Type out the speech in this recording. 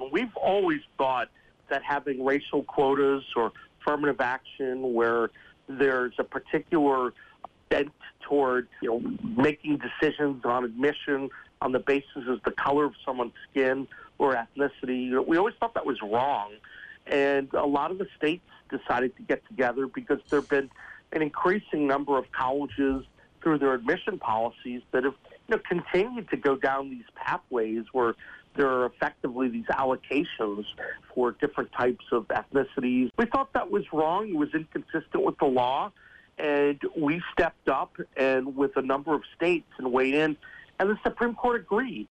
And we've always thought that having racial quotas or affirmative action where there's a particular bent toward, making decisions on admission on the basis of the color of someone's skin or ethnicity, we always thought that was wrong. And a lot of the states decided to get together because there have been an increasing number of colleges through their admission policies that have continued to go down these pathways where there are effectively these allocations for different types of ethnicities. We thought that was wrong. It was inconsistent with the law. And we stepped up and with a number of states and weighed in. And the Supreme Court agreed.